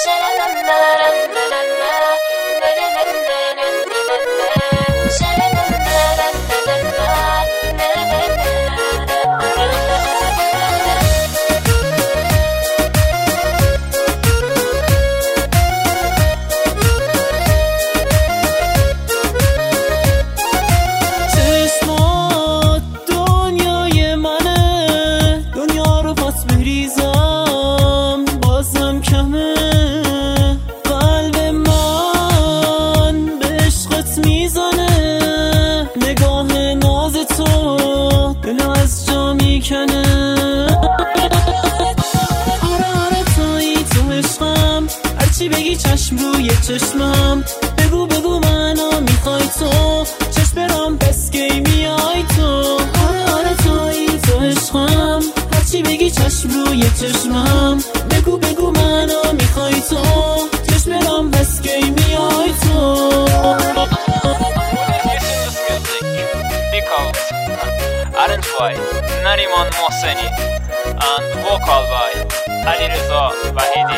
هرچی بگی چشم روی چشمم، بگو بگو منو میخوای تو، چشم برام پس کی میای تو. آره تویی تو عشقم، هرچی بگی چشم روی چشمم، بگو بگو منو میخوای تو، چشم برام پس کی میای تو. Arranged by Nariman Mohseni and vocal by Ali Reza Vahidi.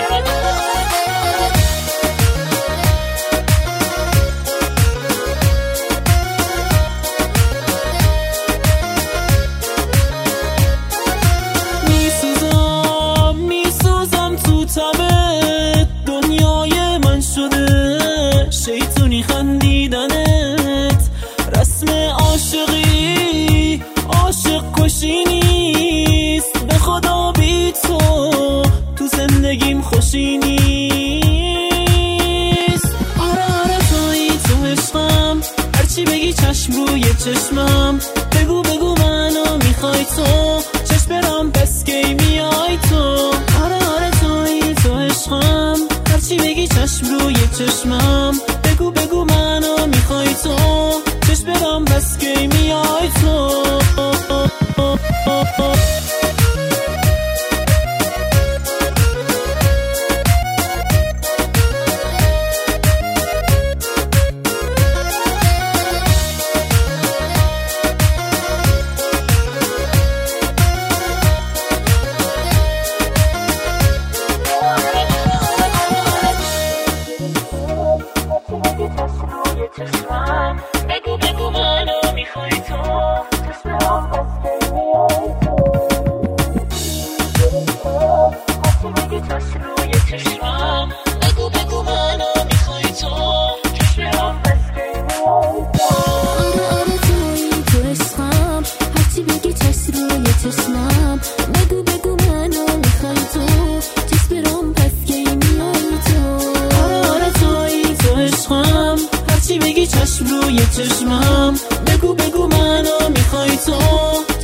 میسوزم تو تبت، دنیای من شده شیطونی خندیدنت، رسم عاشقی عاشق کشی نیست، به خدا بی تو زندگیم خوشی نیست. آره تویی تو عشقم، هرچی بگی چشم روی چشمم، بگو بگو منو میخوای تو، چشم برام پس کی میای تو. آره تویی تو عشقم، هرچی بگی چشم روی چشمم، بگو بگو منو میخوای تو، چشم برام پس کی میای تو. بگو بگو منو میخوای تو، چشم برام پس کی میای تو. هرچی بگی چشم روی چشمم، بگو بگو منو میخوای تو، چشم برام پس کی میای تو. آره تویی تو عشقم، هرچی بگی چشم روی چشمم، بگو بگو منو میخوای تو، چشم برام پس کی میای تو. آره تویی تو عشقم، هرچی بگی چشم روی چشمم، بگو بگو منو میخوای تو.